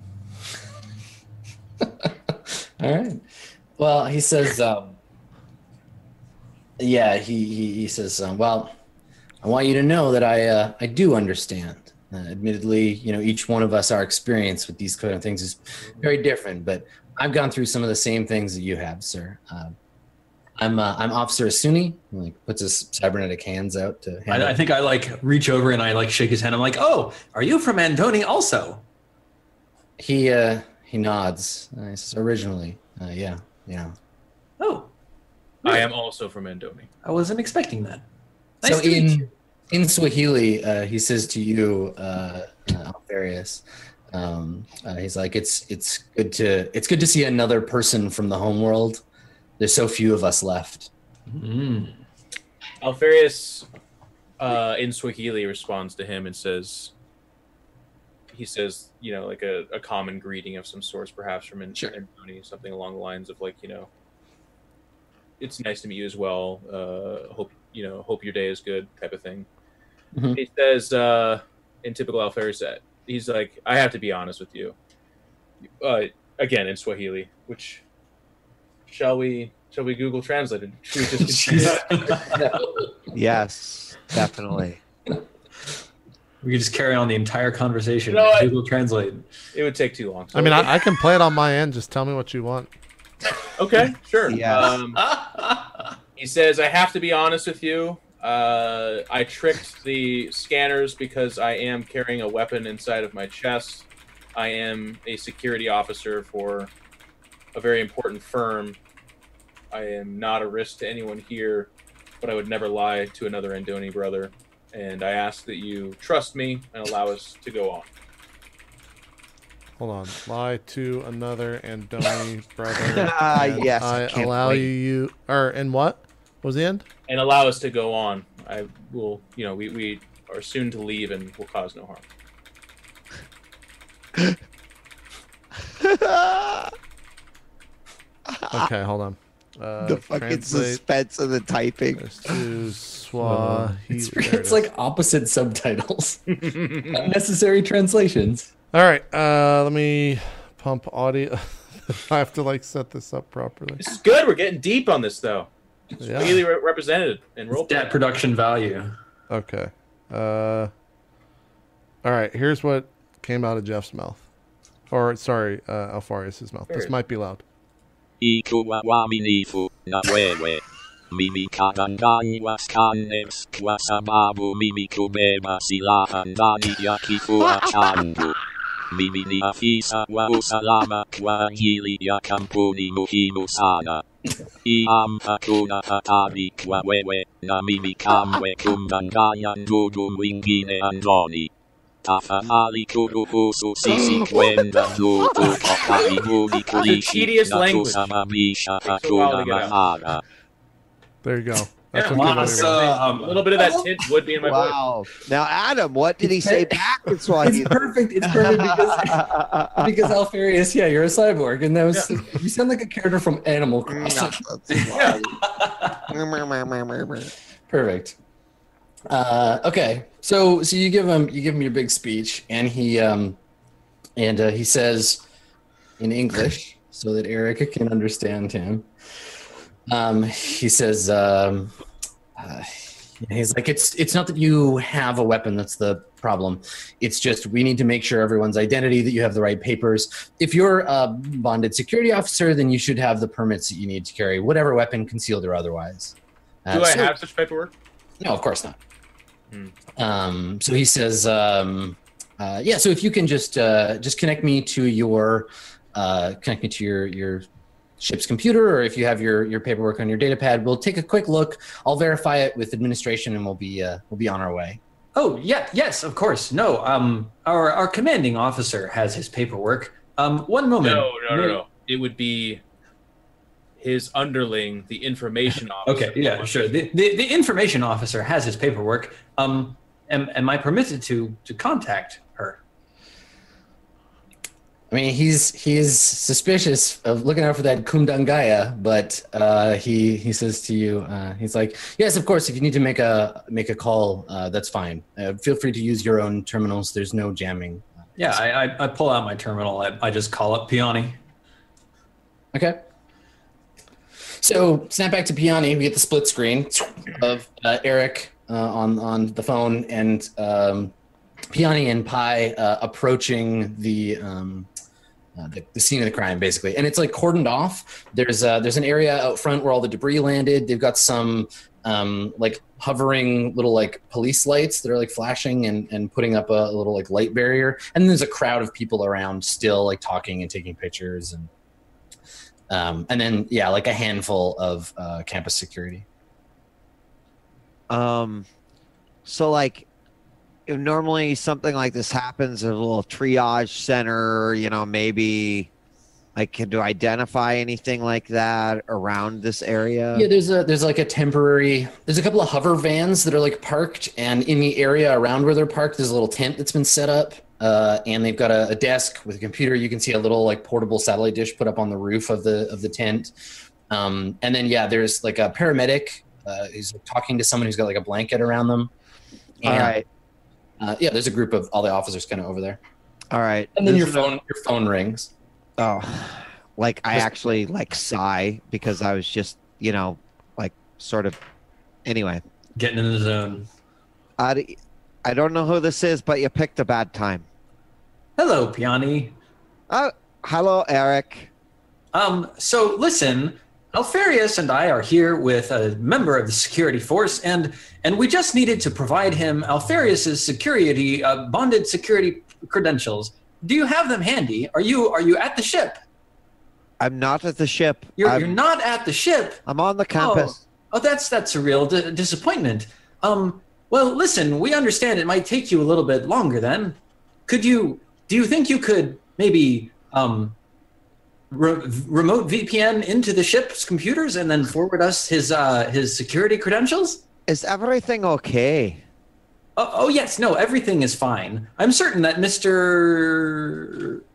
All right. Well, he says, um, yeah, he, he, he says, um, well, I want you to know that I, uh, I do understand. Uh, admittedly, you know, each one of us, our experience with these kind of things is very different, but I've gone through some of the same things that you have, sir. Uh, I'm, uh, I'm Officer Asuni. He like puts his cybernetic hands out to hand I, I think I like reach over and I like shake his hand. I'm like, oh, are you from Andoni also? He, uh, he nods. Uh, he says, originally, uh, yeah, yeah. Oh, I am also from Andoni. I wasn't expecting that. Nice So to meet in you. in Swahili, uh, he says to you, uh, uh, Alfarius, um, uh, he's like, "It's it's good to it's good to see another person from the homeworld. There's so few of us left." Mm. Alfarius, uh, in Swahili, responds to him and says, he says, you know, like a, a common greeting of some sorts, perhaps from Sure. Andoni, something along the lines of like, you know, it's nice to meet you as well. Uh, hope, you know, hope your day is good type of thing. Mhm. He says, uh, in typical Alfarius, he's like, I have to be honest with you. Uh, again, in Swahili, which shall we, shall we Google Translate it? Should we just No. Yes, definitely. We could just carry on the entire conversation. You know what? Google Translate. It would take too long. So I mean, I, I can play it on my end. Just tell me what you want. okay, sure. Yes. Um, he says, I have to be honest with you. Uh, I tricked the scanners because I am carrying a weapon inside of my chest. I am a security officer for a very important firm. I am not a risk to anyone here, but I would never lie to another Andoni brother. And I ask that you trust me and allow us to go on. Hold on. Lie to another Andoni brother. Ah, yes. I can't allow wait. you. Or in what? What was the end? And allow us to go on. I will, you know, we, we are soon to leave and will cause no harm. Okay, hold on. Uh, the fucking translate suspense of the typing. this to Swahili. It's, There it it's is. like opposite subtitles. Unnecessary translations. All right, uh, let me pump audio. I have to like set this up properly. This is good. We're getting deep on this though. It's Yeah. really re- represented in role That production value. Okay. Uh, all right. Here's what came out of Jeff's mouth, or sorry, uh, Alfarius's mouth. This Sure. might be loud. Ikuwa waminifu na wewe. Mimi kadanganywa skanes kwa sababu mimi kubeba silaha ndani ya kifua changu. Mimi ni afisa wa usalama kwa ajili ya kampuni muhimu sana. Iamka kuna hatari kwa wewe na mimi kamwe kumdanganya ndugu mwingine Andoni. Tafadhali kuruhusu sisi kwenda juu kwa karibuni kuishi tedious na language. kusababisha Takes a while to hakuna get out. madhara. There you go. That's Yeah, what came out of lots your mouth. of- A little bit of that tint would be in my voice. Wow. Now, Adam, what did he say back in Swahili? It's perfect. It's perfect because because Alfarius, yeah, you're a cyborg, and that was you sound like a character from Animal Crossing. Perfect. Uh, okay, so so you give him you give him your big speech, and he um and uh, he says in English so that Erica can understand him. Um, he says um, uh, he's like it's it's not that you have a weapon that's the problem. It's just we need to make sure everyone's identity, that you have the right papers. If you're a bonded security officer, then you should have the permits that you need to carry whatever weapon, concealed or otherwise. Uh, Do I so- have such paperwork? No, of course not. Hmm. Um, so he says, um, uh, yeah. So if you can just uh, just connect me to your uh, connect me to your your ship's computer, or if you have your your paperwork on your data pad, we'll take a quick look. I'll verify it with administration, and we'll be uh, we'll be on our way. Oh yeah, yes, of course. No, um, our our commanding officer has his paperwork. Um, one moment. No, no, no, no. It would be his underling, the information officer. Okay, yeah, sure. The, the the information officer has his paperwork. Um, am am I permitted to to contact her? I mean, he's he's suspicious of looking out for that Kumdangaya, but uh, he he says to you, uh, he's like, yes, of course. If you need to make a make a call, uh, that's fine. Uh, feel free to use your own terminals. There's no jamming. Yeah, I I, I pull out my terminal. I, I just call up Piani. Okay. So snap back to Piani. We get the split screen of uh, Eric uh, on on the phone and um, Piani and Pi uh, approaching the, um, uh, the the scene of the crime, basically. And it's like cordoned off. There's uh, there's an area out front where all the debris landed. They've got some um, like hovering little like police lights that are like flashing and, and putting up a, a little like light barrier. And then there's a crowd of people around still like talking and taking pictures and. Um, and then, yeah, like a handful of uh, campus security. Um, so like, if normally something like this happens, there's a little triage center. You know, maybe like can to identify anything like that around this area. Yeah, there's a there's like a temporary. There's a couple of hover vans that are like parked, and in the area around where they're parked, there's a little tent that's been set up. Uh, and they've got a, a desk with a computer. You can see a little like portable satellite dish put up on the roof of the of the tent. Um, and then yeah, there's like a paramedic uh, who's talking to someone who's got like a blanket around them. And, All right, Uh, yeah, there's a group of all the officers kind of over there. all right. And then This your is- phone your phone rings. Oh, like I actually like sigh because I was just you know like sort of. Anyway, Getting in the zone. I I don't know who this is, but you picked a bad time. Hello, Piani. Oh, hello, Eric. Um, so listen, Alfarius and I are here with a member of the security force, and and we just needed to provide him Alfarius's security uh, bonded security credentials. Do you have them handy? Are you are you at the ship? I'm not at the ship. You're I'm, you're not at the ship. I'm on the campus. Oh, that's that's a real d- disappointment. Um, well, listen, we understand it might take you a little bit longer. Then, could you? Do you think you could maybe um, re- remote V P N into the ship's computers and then forward us his uh, his security credentials? Is everything okay? Oh, oh yes, no, everything is fine. I'm certain that Mister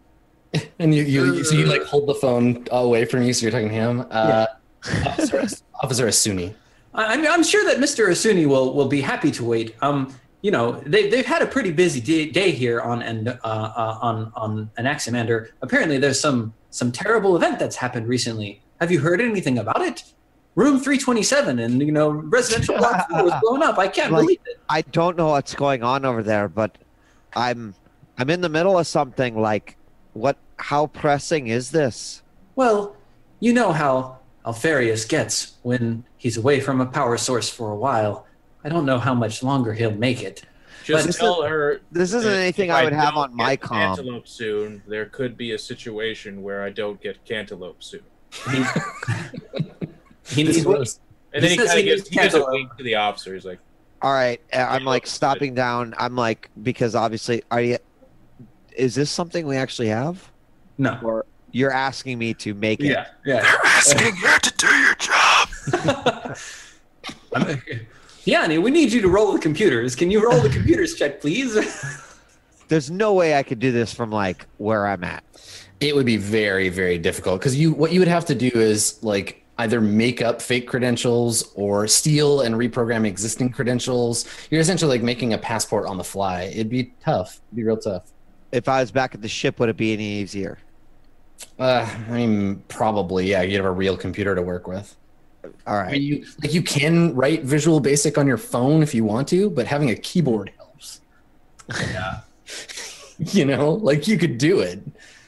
And you, you so you like hold the phone away from you, so you're talking to him. Uh, Officer, Officer Asuni. I, I'm, I'm sure that Mister Asuni will will be happy to wait. Um, you know, they they've had a pretty busy day, day here on and uh, uh, on on Anaximander. Apparently, there's some some terrible event that's happened recently. Have you heard anything about it? Room three twenty-seven, and you know, residential block four was blown up. I can't Like, believe it. I don't know what's going on over there, but I'm I'm in the middle of something. Like, what? How pressing is this? Well, you know how Alfarius gets when he's away from a power source for a while. I don't know how much longer he'll make it. Just But- tell her. This isn't that anything if I would have don't on my get comm. Cantaloupe soon. There could be a situation where I don't get cantaloupe soon. He, he This needs is what I was- And then He he says kind of he gives, needs he gives a cantaloupe. wink to the officer. He's like, All right, uh, I'm like looks good. stopping down. I'm like, because obviously, are you? Is this something we actually have, no. or you're asking me to make it? Yeah, yeah. Asking you to do your job. I'm- Yanni, we need you to roll the computers. Can you roll the computers check, please? There's no way I could do this from like where I'm at. It would be very, very difficult because you what you would have to do is like either make up fake credentials or steal and reprogram existing credentials. You're essentially like making a passport on the fly. It'd be tough. It'd be real tough. If I was back at the ship, would it be any easier? Uh, I mean, probably, yeah. You'd have a real computer to work with. All I right. mean, you like you can write Visual Basic on your phone if you want to, but having a keyboard helps. Yeah. You know, like you could do it.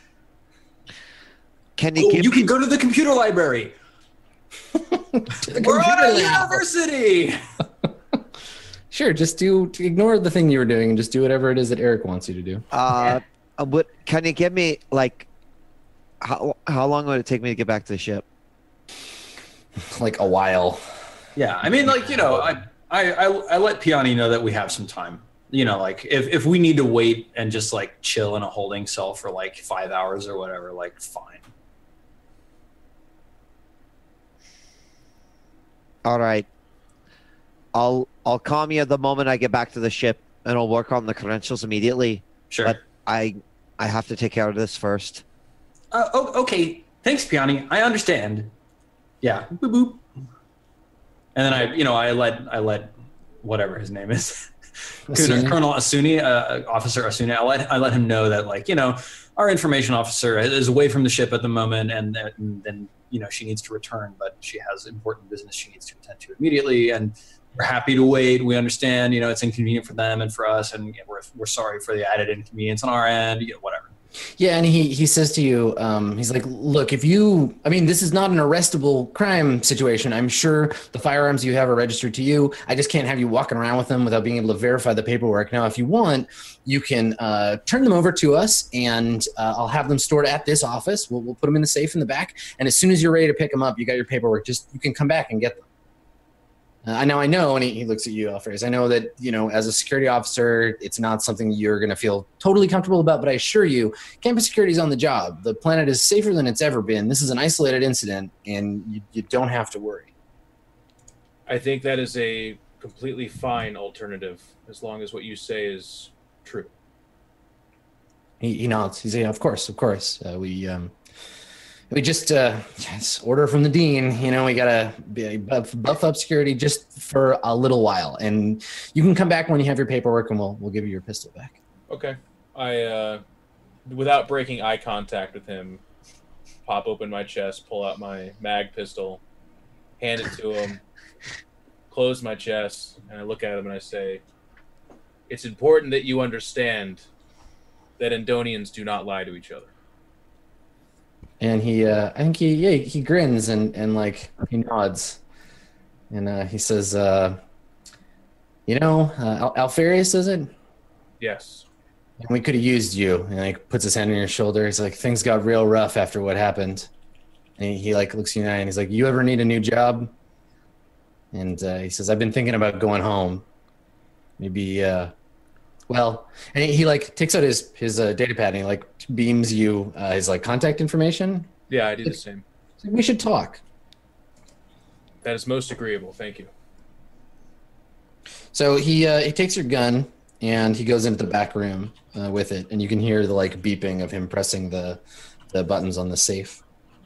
Can you Oh, give you me? can go to the computer library. The We're on computer a lab. university. Sure, just do to ignore the thing you were doing and just do whatever it is that Eric wants you to do. Uh, uh, what? Can you give me like? How how long would it take me to get back to the ship? Like a while. Yeah, I mean, like you know, I I I, I let Piani know that we have some time. You know, like if if we need to wait and just like chill in a holding cell for like five hours or whatever, like fine. All right. I'll I'll calm you the moment I get back to the ship, and I'll work on the credentials immediately. Sure. But I I have to take care of this first. Uh, oh, okay. Thanks, Piani. I understand. Yeah. Boop boop. And then I, you know, I let I let whatever his name is, Asuni? Colonel Asuni, uh, Officer Asuni. I let I let him know that, like, you know, our information officer is away from the ship at the moment, and then you know she needs to return, but she has important business she needs to attend to immediately, and we're happy to wait. We understand, you know, it's inconvenient for them and for us, and we're we're sorry for the added inconvenience on our end. You know, whatever. Yeah, and he he says to you, um, he's like, look, if you, I mean, this is not an arrestable crime situation. I'm sure the firearms you have are registered to you. I just can't have you walking around with them without being able to verify the paperwork. Now, if you want, you can uh, turn them over to us, and uh, I'll have them stored at this office. We'll we'll put them in the safe in the back, and as soon as you're ready to pick them up, you got your paperwork. Just you can come back and get them. Uh, I know, I know, and he, he looks at you, Alfred. I know that, you know, as a security officer, it's not something you're going to feel totally comfortable about, but I assure you, campus security is on the job. The planet is safer than it's ever been. This is an isolated incident, and you, you don't have to worry. I think that is a completely fine alternative, as long as what you say is true. He, he nods. He's like, yeah, of course, of course. Uh, we um, we just uh, yes, order from the dean. You know, we gotta be, buff, buff up security just for a little while, and you can come back when you have your paperwork, and we'll we'll give you your pistol back. Okay. I, uh, without breaking eye contact with him, pop open my chest, pull out my mag pistol, hand it to him, close my chest, and I look at him and I say, it's important that you understand that Endonians do not lie to each other. And he, uh, I think he, yeah, he grins and, and like he nods, and uh, he says, uh, "You know, uh, Al- Alfarius, is it? Yes. And we could have used you." And like puts his hand on your shoulder. He's like, "Things got real rough after what happened." And he, he like looks you in the eye and he's like, "You ever need a new job?" And uh, he says, "I've been thinking about going home. Maybe, uh, well," and he, he like takes out his his uh, data pad and he like beams you uh, his like contact information. Yeah, I do the same. He's like, "We should talk." That is most agreeable. Thank you. So he uh, he takes your gun and he goes into the back room uh, with it, and you can hear the like beeping of him pressing the the buttons on the safe.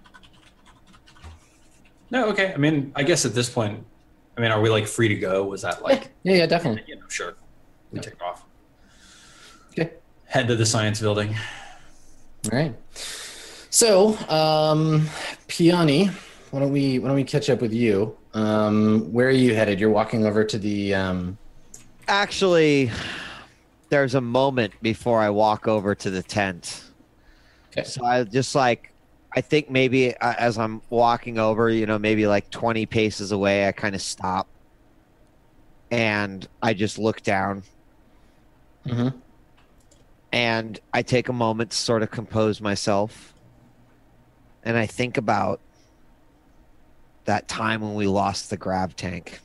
No, okay. I mean, I guess at this point, I mean, are we like free to go? Was that like? Yeah, yeah, definitely. You know, sure. We take off. Okay. Head to the science building. All right. So, um, Piani, why don't we why don't we catch up with you? Um, where are you headed? You're walking over to the. Um... Actually, there's a moment before I walk over to the tent. Okay. So I just like, I think maybe uh, as I'm walking over, you know, maybe like twenty paces away, I kind of stop and I just look down. Mm-hmm. And I take a moment to sort of compose myself. And I think about that time when we lost the grav tank.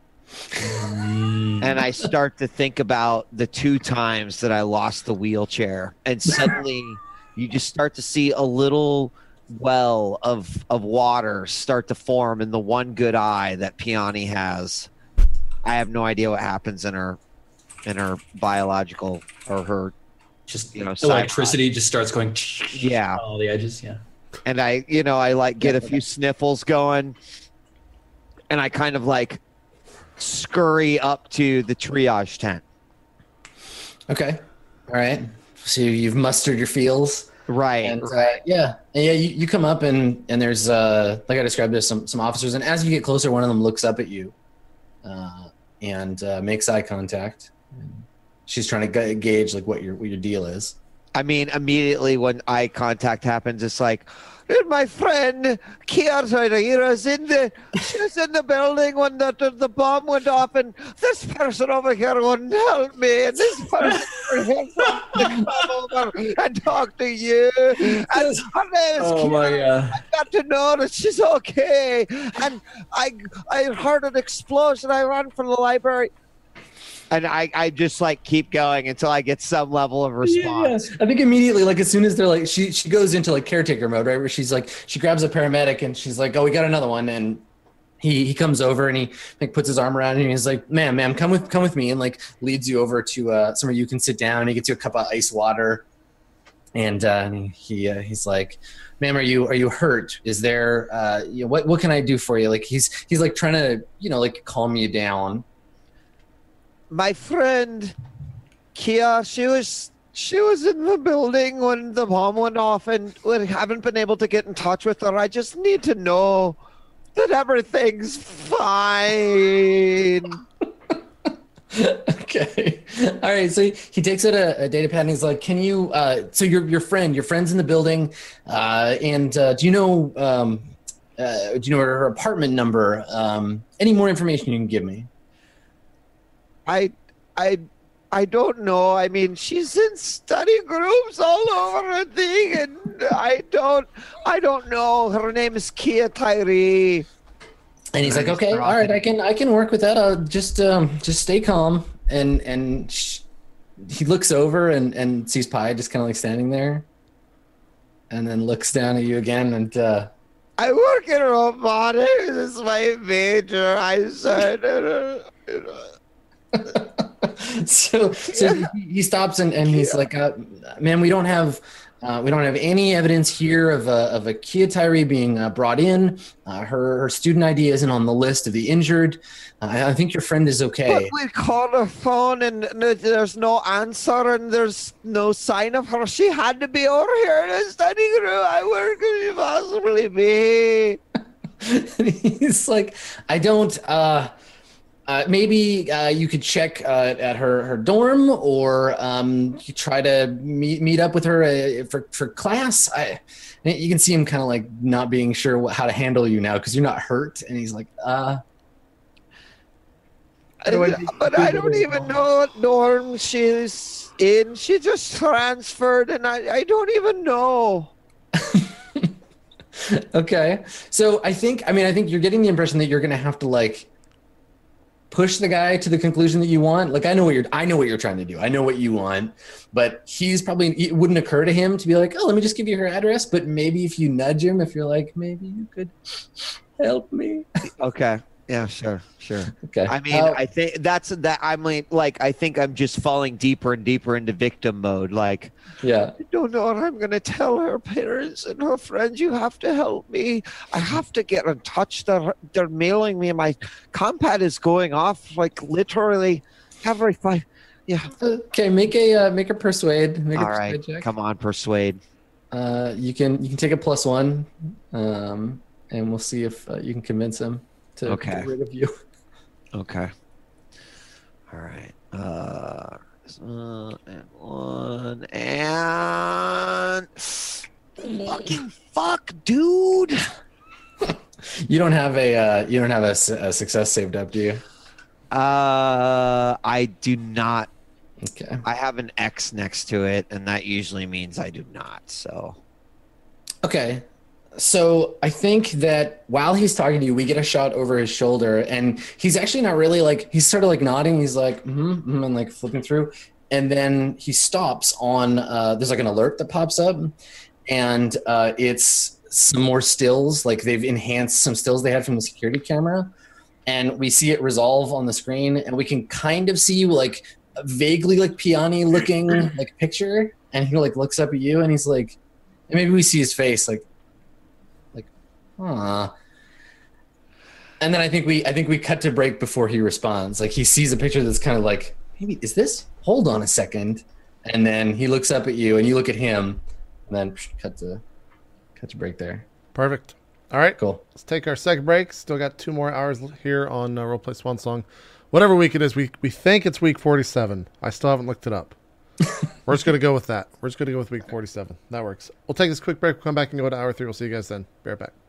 And I start to think about the two times that I lost the wheelchair. And suddenly you just start to see a little well of of water start to form in the one good eye that Piani has. I have no idea what happens in her in her biological or her Just, you know, electricity just starts going yeah on all the edges. Yeah. and I, you know, I like get a few sniffles going, and I kind of like scurry up to the triage tent. Okay. All right. So you've mustered your feels. Right. And uh, yeah, and yeah, you, you come up and and there's uh like I described, there's some some officers, and as you get closer, one of them looks up at you, uh, and uh, makes eye contact. She's trying to ga- gauge like what your what your deal is. I mean, immediately when eye contact happens, it's like, my friend Kiara is in the she's in the building when the, the the bomb went off, and this person over here wouldn't help me, and this person over here come over and talk to you. And her name is Oh Kiara. my god. I got to know that she's okay, and I I heard an explosion. I ran from the library. And I, I just like keep going until I get some level of response. Yeah, I think immediately, like as soon as they're like, she she goes into like caretaker mode, right? Where she's like, she grabs a paramedic and she's like, oh, we got another one. And he he comes over and he like puts his arm around you and he's like, ma'am, ma'am, come with come with me, and like leads you over to uh, somewhere you can sit down. And he gets you a cup of ice water, and, uh, and he he, uh, he's like, ma'am, are you are you hurt? Is there uh, you know, what what can I do for you? Like he's he's like trying to you know like calm you down. My friend Kia, she was she was in the building when the bomb went off, and we haven't been able to get in touch with her. I just need to know that everything's fine. Okay. All right. So he, he takes out a, a data pad and he's like, can you, uh, so your, your friend, your friend's in the building. Uh, and, uh, do you know, um, uh, do you know her apartment number? Um, any more information you can give me? I I I don't know. I mean, she's in study groups all over her thing, and I don't I don't know. Her name is Kia Tyree. And he's like, okay, all right, I can I can work with that. I'll just um, just stay calm. And and sh- he looks over and, and sees Pi just kind of like standing there, and then looks down at you again. And uh, I work in robotics. This is my major. I said. Uh, so so he, he stops and, and he's like, uh, man, we don't have uh, we don't have any evidence here of a, of a Kia Tyree being uh, brought in. Uh, her her student I D isn't on the list of the injured. Uh, I, I think your friend is okay. But we called her phone and there's no answer and there's no sign of her. She had to be over here in a study group. I where could she possibly be? He's like, I don't. Uh, Uh, maybe uh, you could check uh, at her, her dorm, or um, you try to meet meet up with her uh, for for class. I, you can see him kind of like not being sure what, how to handle you now because you're not hurt, and he's like, uh. I, but I don't even know what dorm she's in. She just transferred, and I, I don't even know. Okay, so I think I mean I think you're getting the impression that you're going to have to like. Push the guy to the conclusion that you want. Like I know what you're, I know what you're trying to do. I know what you want, but he's probably, it wouldn't occur to him to be like, oh, let me just give you her address. But maybe if you nudge him, if you're like, maybe you could help me. Okay. Yeah, sure, sure. Okay. I mean, Uh, I think that's that. I mean, like, I think I'm just falling deeper and deeper into victim mode. Like, yeah. I don't know what I'm gonna tell her parents and her friends. You have to help me. I have to get in touch. They're they're mailing me. My compad is going off like literally every five. Yeah. Okay. Make a uh, make a persuade. Make a All persuade right. check. Come on, persuade. Uh, you can you can take a plus one, um, and we'll see if uh, you can convince him to Okay. get rid of you. Okay. All right. Uh, uh and one and fucking fuck, dude. You don't have a uh, you don't have a, su- a success saved up, do you? Uh, I do not. Okay. I have an X next to it, and that usually means I do not. So. Okay. So I think that while he's talking to you, we get a shot over his shoulder, and he's actually not really like, he's sort of like nodding. He's like, mm-hmm, mm-hmm, and like flipping through. And then he stops on, uh, there's like an alert that pops up, and uh, it's some more stills. Like they've enhanced some stills they had from the security camera. And we see it resolve on the screen, and we can kind of see like a vaguely like Piani looking like picture. And he like looks up at you, and he's like, and maybe we see his face like, Huh. And then I think we I think we cut to break before he responds. Like he sees a picture that's kind of like, maybe is this? Hold on a second. And then he looks up at you and you look at him, and then psh, cut to cut to break there. Perfect. All right. Cool. Let's take our second break. Still got two more hours here on uh, Roleplay Swan Song. Whatever week it is, we we think it's week forty-seven. I still haven't looked it up. We're just going to go with that. We're just going to go with week forty-seven. That works. We'll take this quick break. We'll come back and go to hour three. We'll see you guys then. Be right back.